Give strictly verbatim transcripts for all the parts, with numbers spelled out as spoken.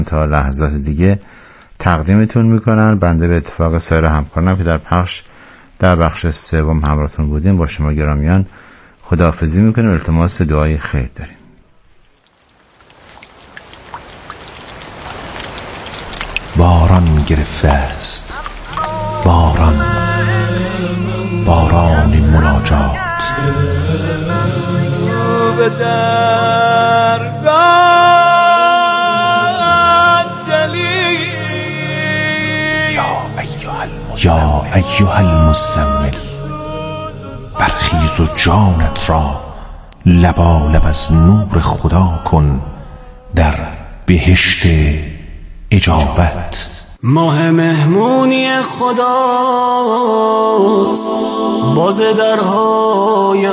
تا لحظات دیگه تقدیمتون میکنن. بنده به اتفاق سایر همکارانم که در پخش در بخش سوم همراهتون بودیم با شما گرامیان خداحافظی میکنیم. التماس دعای خیر داریم. باران گرفته است، باران، باران مناجات به درگاه دلی یا ایها المزمل، برخیز و جانت را لبالب از نور خدا کن در بهشت اجابت. ماه مهمونی خداست باز درهای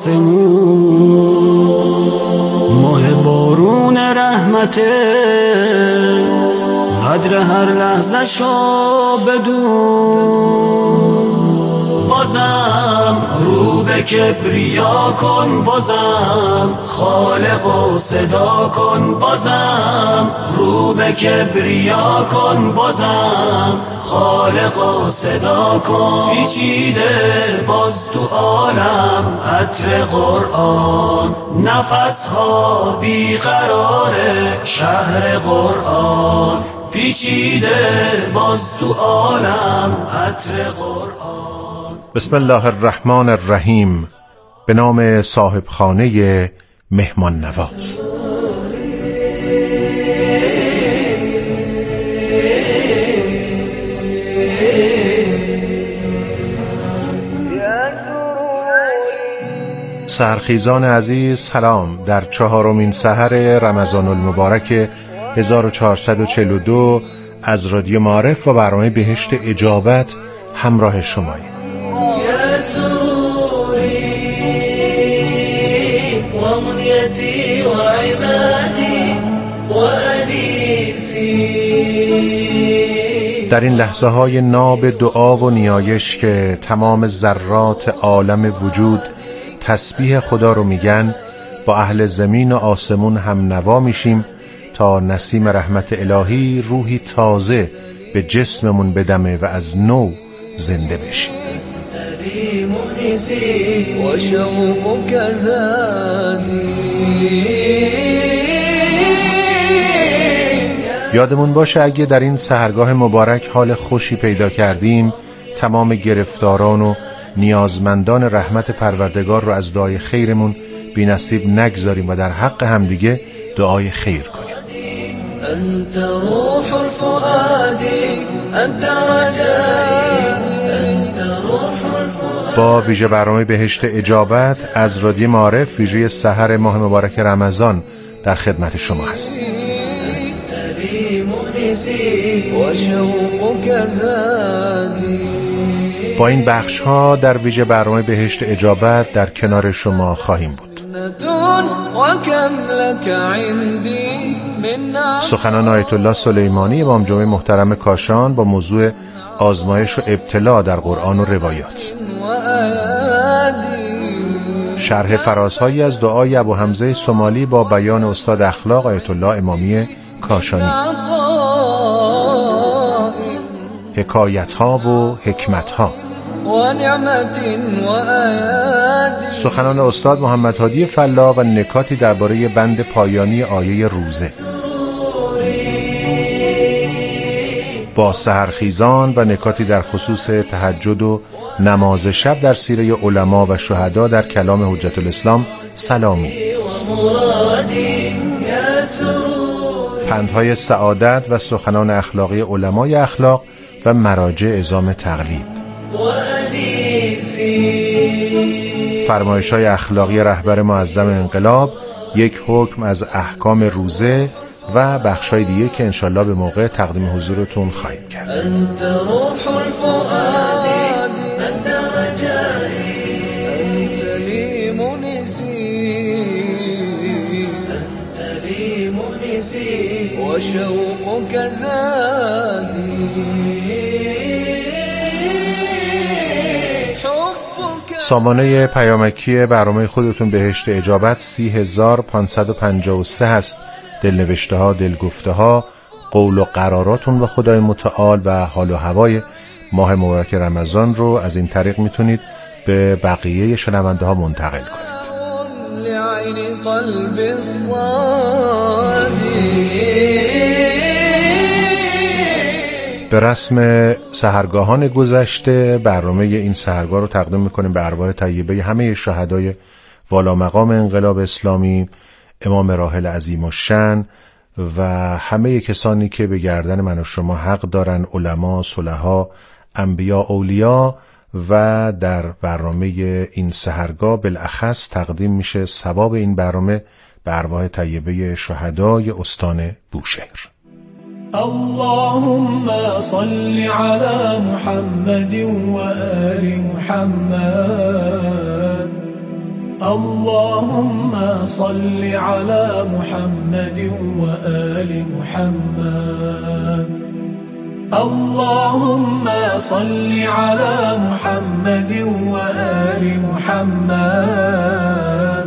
آسمون، ماه بارون رحمته قدر هر لحظه شو بدون. بازم رو به کبریا کن، بازم خالق و صدا کن، بازم رو به کبریا کن، بازم خالق و صدا کن. پیچیده باز تو عالم عطر قرآن، نفس ها بیقرار شهر قرآن. پیچیده باز تو عالم عطر قرآن. بسم الله الرحمن الرحیم. به نام صاحب خانه مهمان نواز. سحرخیزان عزیز سلام. در چهارمین سحر رمضان المبارک هزار و چهارصد و چهل و دو از رادیو معارف و برنامه بهشت اجابت همراه شماییم. يا سروري ومنيتي وعمادي وأنيسي. در این لحظه های ناب دعا و نیایش که تمام ذرات عالم وجود تسبیح خدا رو میگن، با اهل زمین و آسمون هم نوا میشیم تا نسیم رحمت الهی روحی تازه به جسممون بدمه و از نو زنده بشیم. یادمون باشه اگه در این سحرگاه مبارک حال خوشی پیدا کردیم، تمام گرفتاران و نیازمندان رحمت پروردگار رو از دعای خیرمون بی نصیب نگذاریم و در حق همدیگه دعای خیر کنیم. انت روح الفؤاد انت رجائي انت روح الفؤاد. با ویژه برنامه بهشت اجابت از رادیو معارف ویژه سحر ماه مبارک رمضان در خدمت شما هستیم. با این بخش ها در ویژه برنامه بهشت اجابت در کنار شما خواهیم بود. سخنان آیت الله سلیمانی امام جمعه محترم کاشان با موضوع آزمایش و ابتلا در قرآن و روایات. شرح فرازهایی از دعای ابو حمزه سومالی با بیان استاد اخلاق آیت الله امامی کاشانی. حکایت ها و حکمت ها. سخنان استاد محمد هادی فلا و نکاتی درباره بند پایانی آیه روزه. با سحرخیزان و نکاتی در خصوص تهجد و نماز شب در سیره علما و شهدا در کلام حجت الاسلام سلامی. پندهای سعادت و سخنان اخلاقی علمای اخلاق و مراجع عظام تقلید. فرمایش‌های اخلاقی رهبر معظم انقلاب، یک حکم از احکام روزه و بخشای دیگه که انشالله به موقع تقدیم حضورتون خواهیم کرد. انت روح الفؤاد انت رجائي انت لي منسي انت لي منسي وشوقك زادي. سامانه پیامکی برنامه خودتون بهشت اجابت سی هزار پانصد و پنجاه و سه هست. دلنوشته ها، دلگفته ها، قول و قراراتون با خدای متعال و حال و هوای ماه مبارک رمضان رو از این طریق میتونید به بقیه شنونده ها منتقل کنید. لعین قلب الصادی. به رسم سحرگاهان گذشته برنامه این سحرگاه رو تقدیم میکنیم به ارواح طیبه همه شهدای والا مقام انقلاب اسلامی، امام راحل عظیم الشأن و همه کسانی که به گردن من و شما حق دارن، علما، صلحا، انبیا، اولیا. و در برنامه این سحرگاه بالاخص تقدیم میشه ثواب این برنامه به ارواح طیبه شهدای استان بوشهر. اللهم صل على محمد وآل محمد. اللهم صل على محمد وآل محمد. اللهم صل على محمد وآل محمد.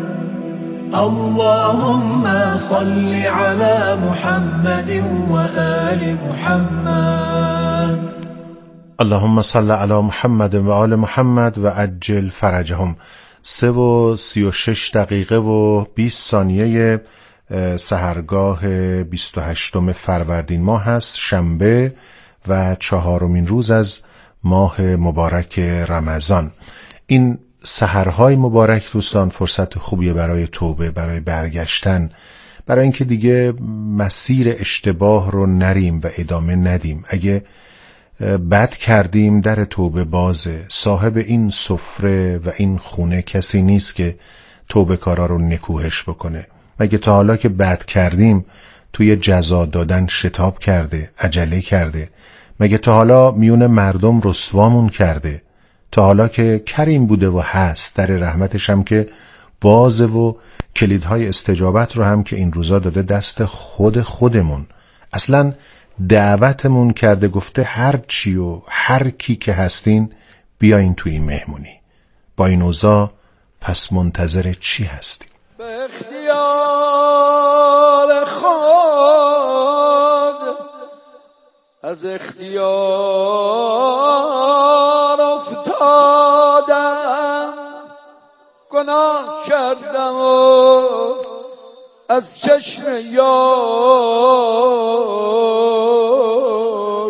اللهم صل على محمد وآل محمد. اللهم صل على محمد و آل محمد و عجل فرجهم. سه و سی و شش دقیقه و بیست ثانیه سحرگاه بیست و هشتم فروردین ماه هست، شنبه و چهارمین روز از ماه مبارک رمضان. این سحرهای مبارک دوستان فرصت خوبیه برای توبه، برای برگشتن، برای اینکه دیگه مسیر اشتباه رو نریم و ادامه ندیم. اگه بد کردیم در توبه بازه. صاحب این سفره و این خونه کسی نیست که توبه کارا رو نکوهش بکنه. مگه تا حالا که بد کردیم توی جزا دادن شتاب کرده، عجله کرده؟ مگه تا حالا میون مردم رسوامون کرده؟ تا حالا که کریم بوده و هست، در رحمتش هم که بازه و کلیدهای استجابت رو هم که این روزا داده دست خود خودمون. اصلا دعوتمون کرده، گفته هر چی و هر کی که هستین بیاین توی این مهمونی. با این اوضاع پس منتظر چی هستیم؟ به اختیار خود از اختیار افتادم، گناه کردم و از چشم یار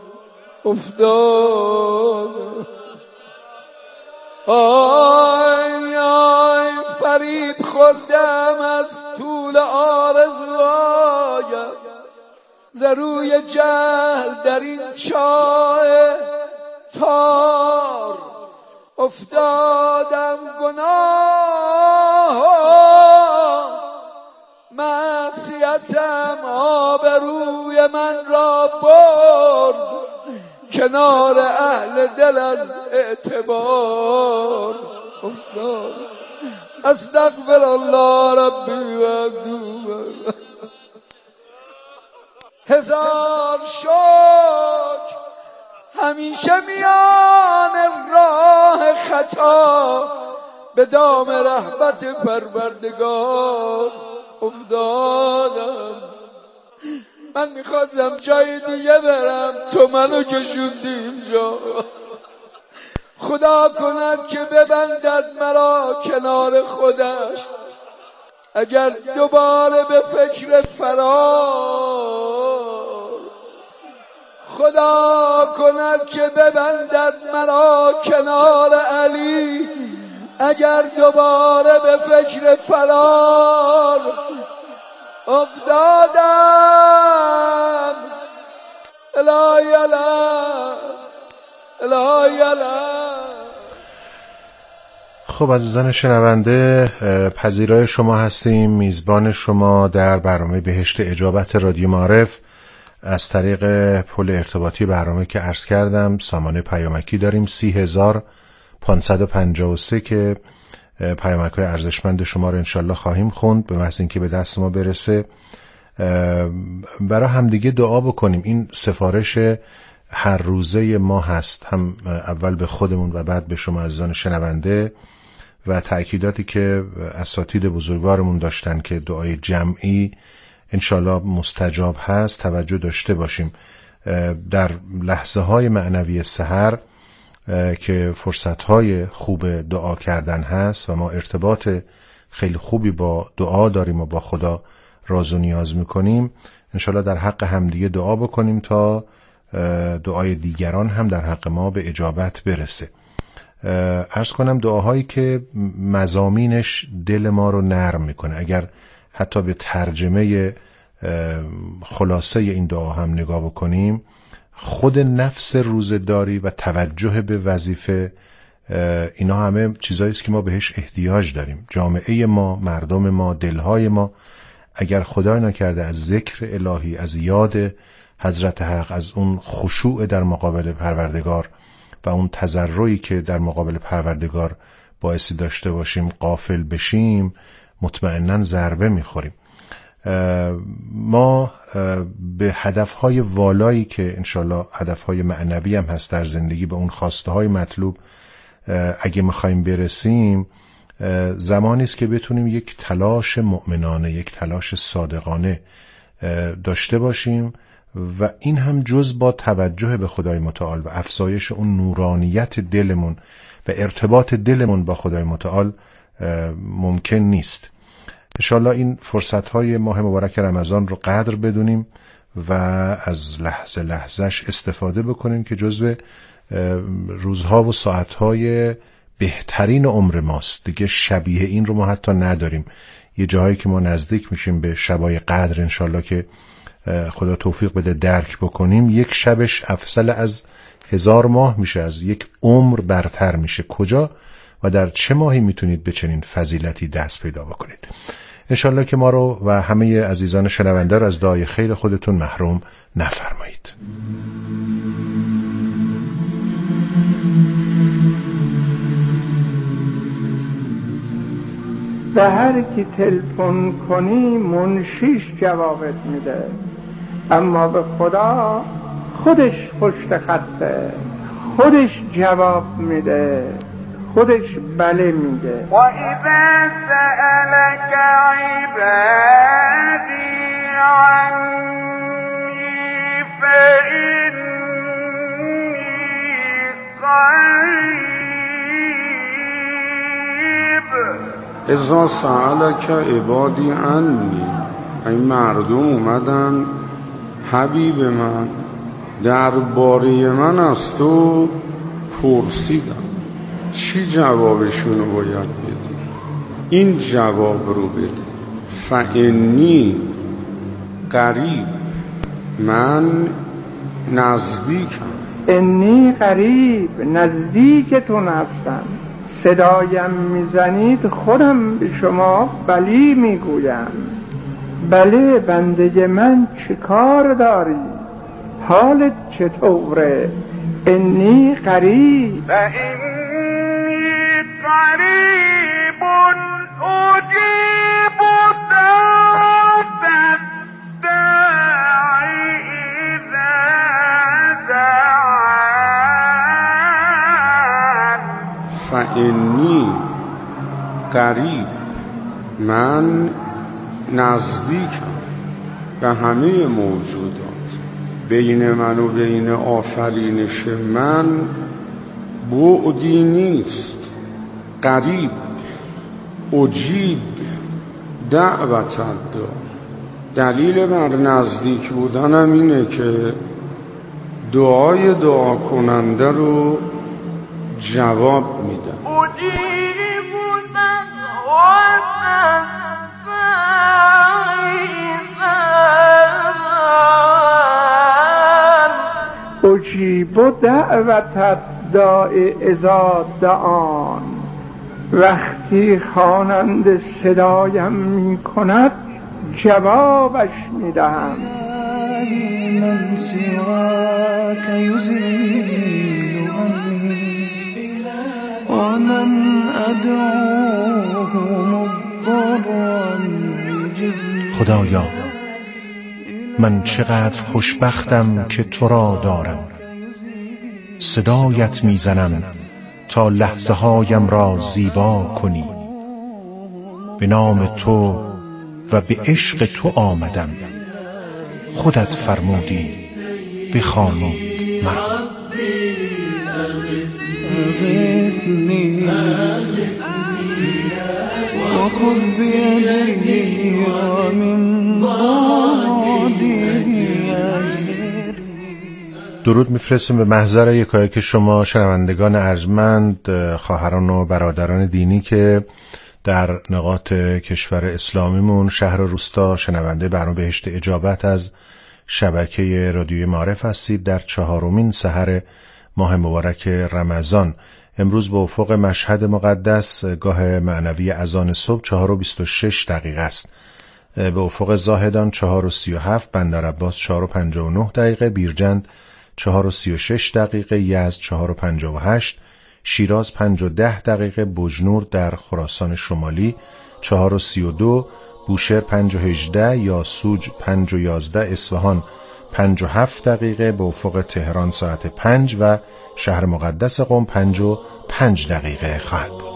افتادم. آی آی فریب خوردم از طول آرزوهایم، ز روی جهل در این چاه تار افتادم. گناه معصیتم آبروی من را برد کنار اهل دل از اعتبار افتادم. استغفر الله ربی و اتوب. هزار شکر همیشه میان راه خطا به دام رحمت پروردگار افتادم. من میخواستم جای دیگه برم، تو منو کشوندی اینجا. خدا کند که ببندد مرا کنار خودش، اگر دوباره به فکر فرار. خدا کند که ببندد مرا کنار علی، اگر دوباره به فکر فرار افتادم. الهی الهی الهی الهی. خب عزیزان شنونده، پذیرای شما هستیم، میزبان شما در برنامه بهشت اجابت رادیو معارف از طریق پل ارتباطی برنامه که عرض کردم. سامانه پیامکی داریم سی هزار پانصد و پنجاه و سه که پیامک‌های ارزشمند شما رو انشالله خواهیم خوند به محض اینکه به دست ما برسه. برای همدیگه دعا بکنیم. این سفارش هر روزه ما هست، هم اول به خودمون و بعد به شما عزیزان شنونده، و تأکیداتی که اساتید بزرگوارمون داشتن که دعای جمعی انشالله مستجاب هست توجه داشته باشیم. در لحظه های معنوی سحر که فرصت های خوب دعا کردن هست و ما ارتباط خیلی خوبی با دعا داریم و با خدا راز و نیاز میکنیم، انشالله در حق همدیگه دعا بکنیم تا دعای دیگران هم در حق ما به اجابت برسه. عرض کنم دعاهایی که مضامینش دل ما رو نرم میکنه، اگر حتی به ترجمه خلاصه این دعا هم نگاه بکنیم، خود نفس روزداری و توجه به وظیفه، اینا همه چیزایی است که ما بهش احتیاج داریم. جامعه ما، مردم ما، دلهای ما اگر خدای نکرده از ذکر الهی، از یاد حضرت حق، از اون خشوع در مقابل پروردگار و اون تضرعی که در مقابل پروردگار باعثی داشته باشیم غافل بشیم، مطمئناً ضربه میخوریم. ما به هدفهای والایی که انشالله هدفهای معنوی هم هست در زندگی، به اون خواسته های مطلوب اگه میخوایم برسیم، زمانی است که بتونیم یک تلاش مؤمنانه، یک تلاش صادقانه داشته باشیم و این هم جز با توجه به خدای متعال و افزایش اون نورانیت دلمون و ارتباط دلمون با خدای متعال ممکن نیست. انشالله این فرصتهای ماه مبارک رمضان رو قدر بدونیم و از لحظه لحظهش استفاده بکنیم که جزو روزها و ساعتهای بهترین عمر ماست. دیگه شبیه این رو ما حتی نداریم. یه جاهایی که ما نزدیک میشیم به شبای قدر، انشالله که خدا توفیق بده درک بکنیم، یک شبش افضل از هزار ماه میشه، از یک عمر برتر میشه. کجا و در چه ماهی میتونید به چنین فضیلتی دست پیدا بکنید؟ انشالله که ما رو و همه عزیزان شنونده رو از دعای خیر خودتون محروم نفرمایید. به هر کی تلفن کنی منشیش جوابت میده، اما به خدا خودش پشت خطه، خودش جواب میده، خودش بله میگه. و اذا سألك عبادی عنی فإنی قریب. اذا سألك عبادی عنی، این مردم اومدن حبیب من درباره من از تو پرسیدن، چی جوابشونو باید بدی؟ این جواب رو بده. فانی قریب، من نزدیکم. انی قریب، نزدیکتون هستم. صدایم میزنید خودم به شما بلی میگویم. بله بنده من چه کار داری؟ حالت چطوره؟ انی قریب. و انی قریب اجیب دعوت الداعی اذا دعان. فانی قریب، من نزدیکم به همه موجودات. بین من و بین آفرینش من بعدی نیست. قریب، اجیب دعوت الداع. دلیل بر نزدیک بودنم اینه که دعای دعا کننده رو جواب میدم. اجیب دعوت اجیب دعوت الداع اذا دعان. وقتی خواننده صدایم می کند جوابش می دهم. من سواك يزيل عني ومن أدعوه مضطرا يجيب. خدایا من چقدر خوشبختم که تو را دارم، صدایت میزنم تا لحظه هایم را زیبا کنی. به نام تو و به عشق تو آمدم، خودت فرمودی بخوانید مرا. أغثني وخذ بيدي ومن بعدي أجرني. درود میفرستیم به محضر یکایک شما شنوندگان ارجمند، خواهران و برادران دینی که در نقاط کشور اسلامیمون، شهر و روستا شنونده برنامه بهشت اجابت از شبکه رادیوی معارف هستید. در چهارمین سحر ماه مبارک رمضان امروز به افق مشهد مقدس گاه معنوی اذان صبح چهار و بیست و شش دقیقه است. به افق زاهدان چهار و سی و هفت، بندر عباس چهار و پنجاه و نه دقیقه، بیرجند چهار و سی و شش دقیقه، یزد چهار و پنجاه و هشت، شیراز پنج و ده دقیقه، بجنور در خراسان شمالی چهار و سی و دو، بوشهر پنج و هجده، یاسوج پنج و یازده، اصفهان پنج و هفت دقیقه، به افق تهران ساعت پنج و شهر مقدس قم پنج و پنج دقیقه خواهد بود.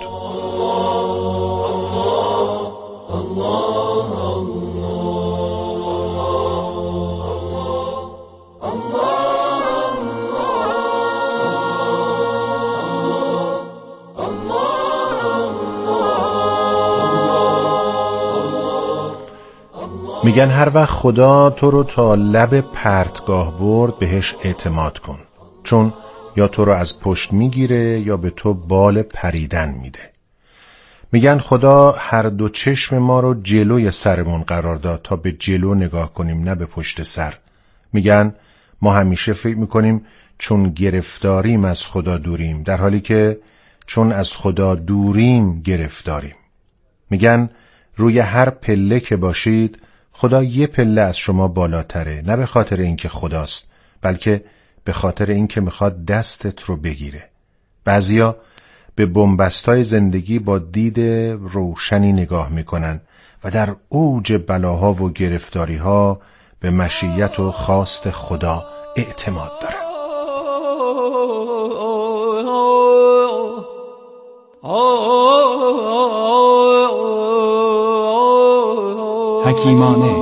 میگن هر وقت خدا تو رو تا لب پرتگاه برد بهش اعتماد کن، چون یا تو رو از پشت میگیره یا به تو بال پریدن میده. میگن خدا هر دو چشم ما رو جلوی سرمون قرار داد تا به جلو نگاه کنیم نه به پشت سر. میگن ما همیشه فکر میکنیم چون گرفتاریم از خدا دوریم، در حالی که چون از خدا دوریم گرفتاریم. میگن روی هر پله که باشید خدا یه پله از شما بالاتره، نه به خاطر اینکه خداست، بلکه به خاطر اینکه میخواد دستت رو بگیره. بعضیا به بنبستای زندگی با دید روشنی نگاه میکنن و در اوج بلاها و گرفتاریها به مشیت و خواست خدا اعتماد دارن. حکیمانه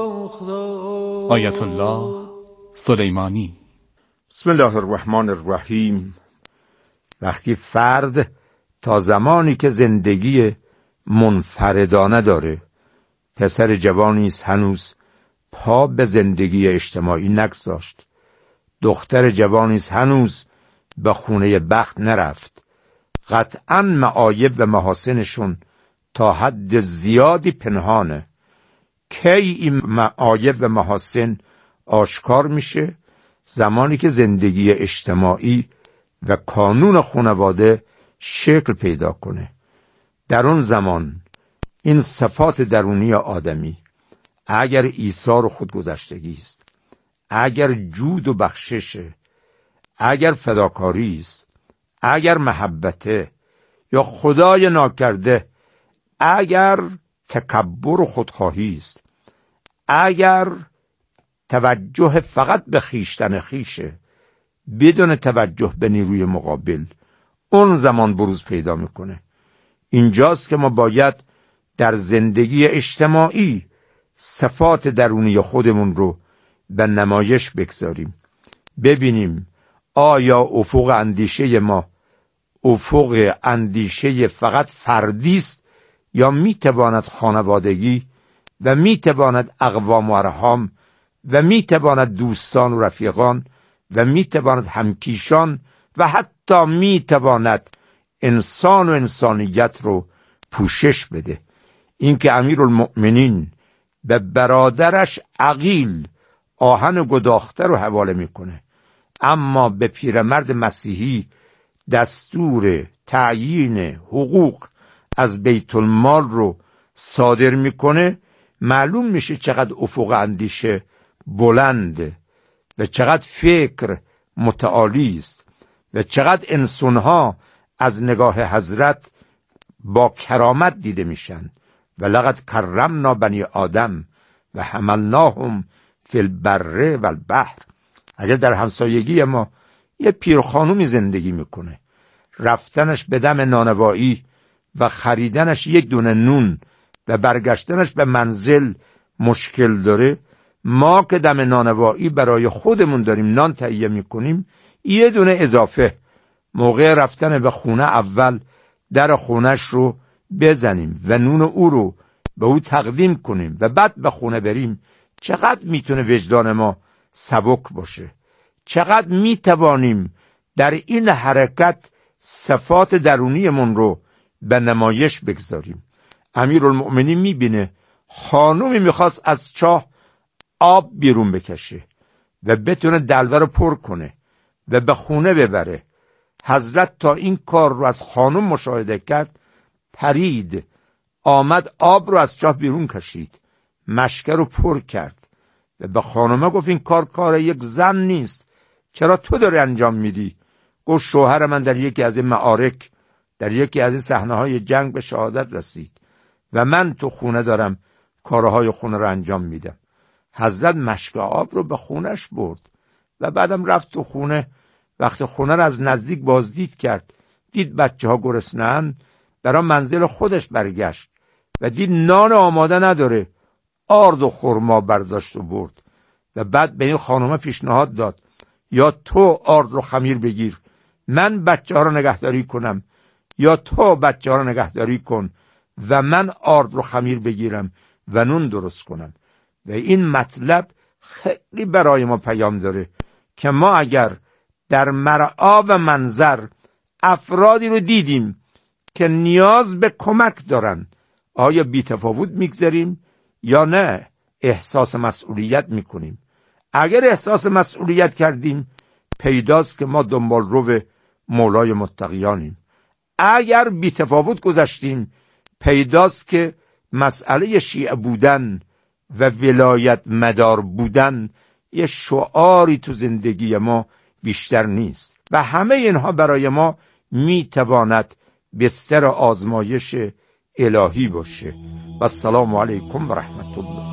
آیت الله سلیمانی. بسم الله الرحمن الرحیم. وقتی فرد تا زمانی که زندگی منفردانه داره، پسر جوانی است هنوز پا به زندگی اجتماعی نگذاشت، دختر جوانی است هنوز به خونه بخت نرفت، قطعاً معایب و محاسنشون تا حد زیادی پنهانه. کی این معایب و محاسن آشکار میشه؟ زمانی که زندگی اجتماعی و کانون خانواده شکل پیدا کنه. در اون زمان این صفات درونی آدمی، اگر ایثار و خودگذشتگی است، اگر جود و بخششه، اگر فداکاری است، اگر محبته یا خدای ناکرده، اگر تکبر و خودخواهی است، اگر توجه فقط به خیشتن خیشه بدون توجه به نیروی مقابل، اون زمان بروز پیدا میکنه. اینجاست که ما باید در زندگی اجتماعی صفات درونی خودمون رو به نمایش بگذاریم، ببینیم آیا افق اندیشه ما افق اندیشه فقط فردی است یا میتواند خانوادگی و میتواند اقوام و ارحام و میتواند دوستان و رفیقان و میتواند همکیشان و حتی میتواند انسان و انسانیت رو پوشش بده. اینکه امیرالمؤمنین به برادرش عقیل آهن گداخته رو حواله میکنه، اما به پیرمرد مسیحی دستور تعیین حقوق از بیت المال رو صادر میکنه، معلوم میشه چقدر افق اندیشه بلنده و چقدر فکر متعالی است و چقدر انسانها از نگاه حضرت با کرامت دیده میشن. و لقد کرمنا بنی آدم و حملناهم فی البر و البحر. اگر در همسایگی ما یه پیر خانومی زندگی میکنه، رفتنش به دم نانوایی و خریدنش یک دونه نون و برگشتنش به منزل مشکل داره، ما که دم نانوایی برای خودمون داریم نان تهیه میکنیم، یه دونه اضافه موقع رفتن به خونه اول در خونش رو بزنیم و نون او رو به او تقدیم کنیم و بعد به خونه بریم. چقدر میتونه وجدان ما سبک باشه، چقدر میتوانیم در این حرکت صفات درونیمون رو به نمایش بگذاریم. امیرالمؤمنین میبینه خانومی میخواست از چاه آب بیرون بکشه و بتونه دلوه رو پر کنه و به خونه ببره. حضرت تا این کار رو از خانم مشاهده کرد، پرید، آمد آب رو از چاه بیرون کشید، مشکه رو پر کرد و به خانمه گفت این کار کار یک زن نیست، چرا تو داری انجام میدی؟ گفت شوهر من در یکی از این معارک، در یکی از این صحنه‌های جنگ به شهادت رسید و من تو خونه دارم کارهای خونه رو انجام میدم. حضرت مشک آب رو به خونش برد و بعدم رفت تو خونه. وقتی خونه رو از نزدیک بازدید کرد، دید بچه ها گرسنه‌اند، برای منزل خودش برگشت و دید نان آماده نداره، آرد و خرما برداشت و برد و بعد به این خانومه پیشنهاد داد یا تو آرد رو خمیر بگیر من بچه ها رو نگهداری کنم، یا تو بچه ها رو نگهداری کن و من آرد رو خمیر بگیرم و نون درست کنم. و این مطلب خیلی برای ما پیام داره که ما اگر در مرعا و منظر افرادی رو دیدیم که نیاز به کمک دارن، آیا بی تفاوت میگذاریم یا نه احساس مسئولیت میکنیم؟ اگر احساس مسئولیت کردیم، پیداست که ما دنبال رو مولای متقیانیم. اگر بی تفاوت گذشتیم، پیداست که مسئله شیعه بودن و ولایت مدار بودن یه شعاری تو زندگی ما بیشتر نیست و همه اینها برای ما میتواند بستر آزمایش الهی باشه. و السلام علیکم و رحمت الله.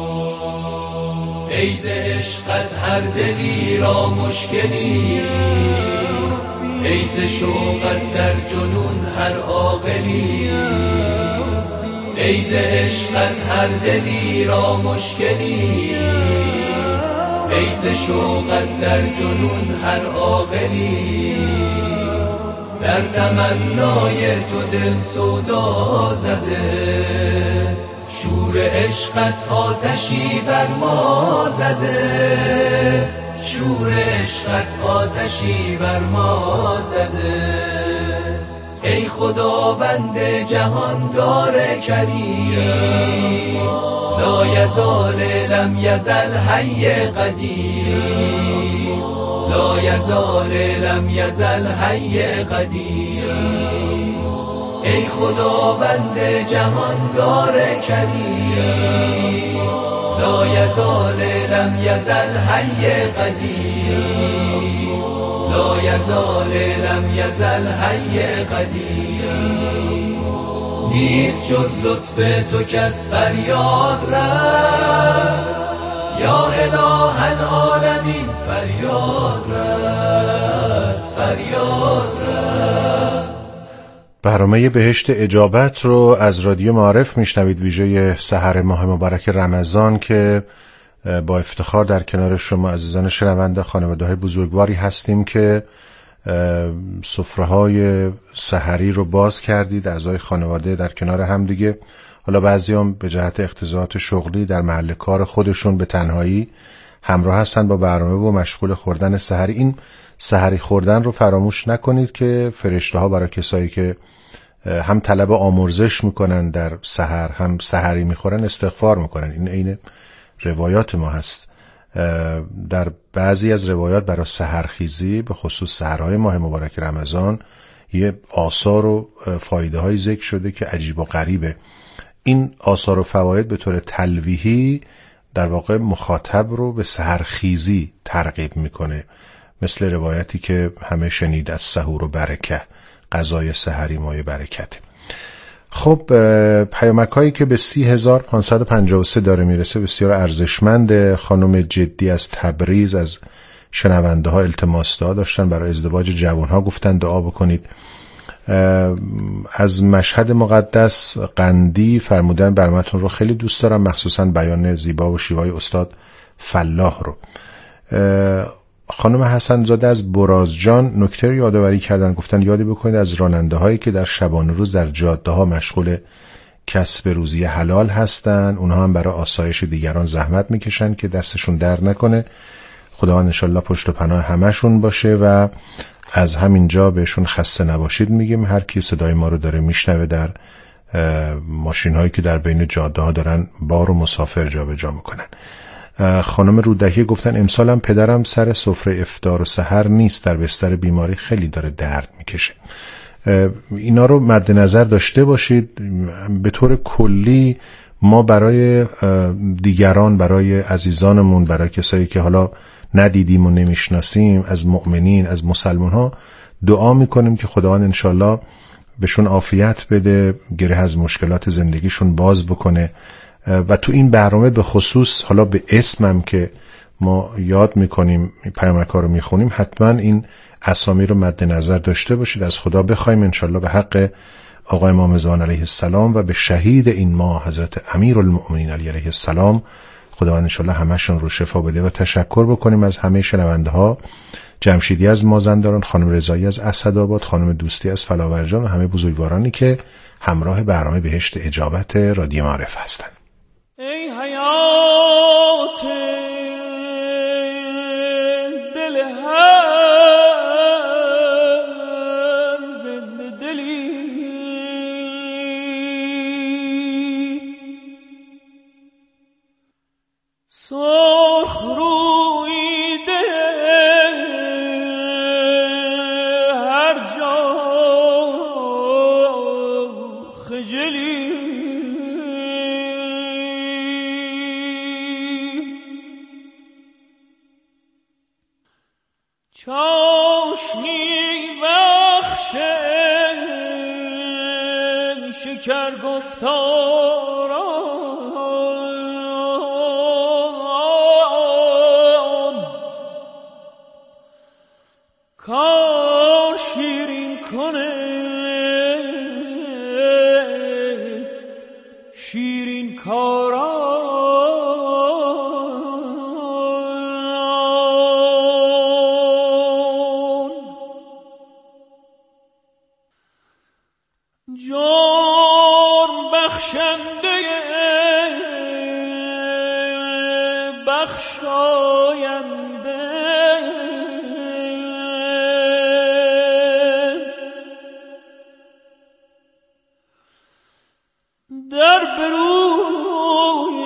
ای ز عشقت هر دلی را مشکلی، ای ز شوقت در جنون هر عاقلی، ای ز عشقت هر دلی را مشکلی، ای ز شوقت در جنون هر عاقلی، در تمنای تو دل سودا زده، شور عشقت آتشی بر ما زده، شور عشقت آتشی بر ما زده. ای خداوند جهاندار کریم، لا یزال لم یزل حی قدیم، لا یزال لم یزل حی قدیم. ای خداوند جهاندار کریم، لا یزال لم یزل حی قدیم، لا یزال لم یزل حی قدیم. نیست جز لطف تو کس فریاد رفت، یا اله العالمین فریاد رفت، فریاد رفت. برنامه بهشت اجابت رو از رادیو معارف میشنوید، ویژه سحر ماه مبارک رمضان که با افتخار در کنار شما عزیزان شنونده خانواده‌های بزرگواری هستیم که سفره‌های سحری رو باز کردید، اعضای خانواده در کنار هم دیگه. حالا بعضیام به جهت اختزاعات شغلی در محل کار خودشون به تنهایی همراه هستن با برنامه و مشغول خوردن سحری. این سحری خوردن رو فراموش نکنید که فرشته ها برای کسایی که هم طلب آمرزش میکنن در سحر، هم سحری میخورن استغفار میکنن. این عین روایات ما هست. در بعضی از روایات برای سحرخیزی به خصوص سحرهای ماه مبارک رمضان یه آثار و فایده های ذکر شده که عجیب و غریبه. این آثار و فواید به طور تلویحی در واقع مخاطب رو به سحرخیزی ترغیب میکنه، مثل روایتی که همه شنید از سحور و برکه، غذای سحری مایه برکته. خب پیامک هایی که به سی هزار پانصد و پنجاه و سه داره میرسه بسیار ارزشمند. خانم جدی از تبریز از شنونده ها التماس دعا داشتن برای ازدواج جوان ها، گفتن دعا بکنید از مشهد مقدس قندی فرمودن برنامه‌تون رو خیلی دوست دارم، مخصوصا بیان زیبا و شیوای استاد فلاح رو. خانم حسن زاده از برازجان نکته رو یادآوری کردن، گفتن یادی بکنید از راننده هایی که در شبانه روز در جاده ها مشغول کسب روزی حلال هستن، اونها هم برای آسایش دیگران زحمت میکشن که دستشون درد نکنه. خداوند انشالله پشت و پناه همشون باشه و از همینجا بهشون خسته نباشید میگیم. هر کی صدای ما رو داره میشنوه در ماشین هایی که در بین جاده ها دارن بار و مسافر جا به جا میکنن. خانم رودکی گفتن امسالم پدرم سر سفره افطار و سحر نیست، در بستر بیماری خیلی داره درد میکشه. اینا رو مد نظر داشته باشید. به طور کلی ما برای دیگران، برای عزیزانمون، برای کسایی که حالا ندیدیم و نمیشناسیم از مؤمنین، از مسلمان ها دعا میکنیم که خداوند انشالله بهشون عافیت بده، گره از مشکلات زندگیشون باز بکنه. و تو این برنامه به خصوص حالا به اسمم که ما یاد میکنیم، پیامک‌ها رو میخونیم، حتما این اسامی رو مد نظر داشته باشید. از خدا بخوایم انشالله به حق آقای امام زمان علیه السلام و به شهید این ماه حضرت امیرالمؤمنین علی علیه السلام خداوند انشالله همشون رو شفا بده. و تشکر بکنیم از همه شنونده ها، جمشیدی از مازندران، خانم رضایی از اسدآباد، خانم دوستی از فلاورجان و همه بزرگوارانی که همراه برنامه بهشت اجابت رادیو معارف هستند. ای حیات دل هر زنده دلی، سرخ رویده هر جا خجلی، چاشنی بخش شکر گفتاران، کار شیرین کنه شیرین کاران، جرم بخشنده بخشاینده، در بروی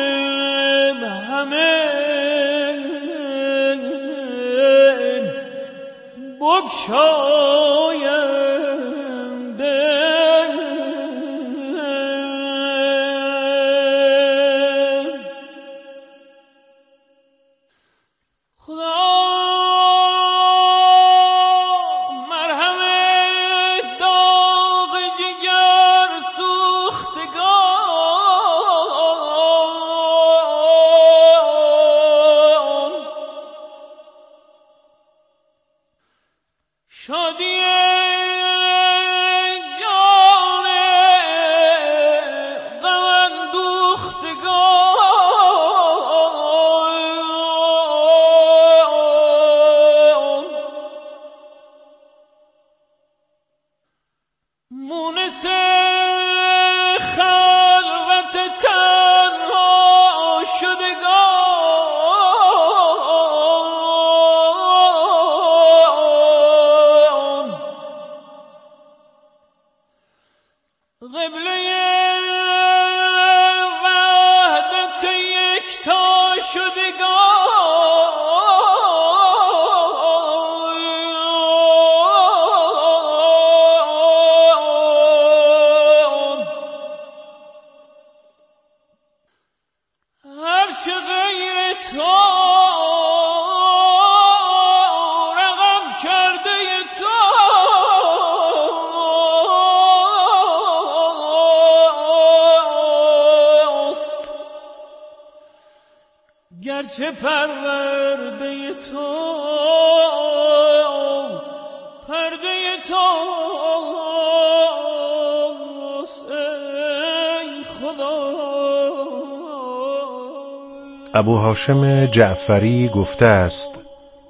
همه بگشاینده، شادی جان غم اندوختگان، مونس خلوت تنها شدگان، قبله وحدت یکتا شدگان، هرچه غیر تو رقم کرده تو گرچه پرورده تو پرده تو ابو هاشم جعفری گفته است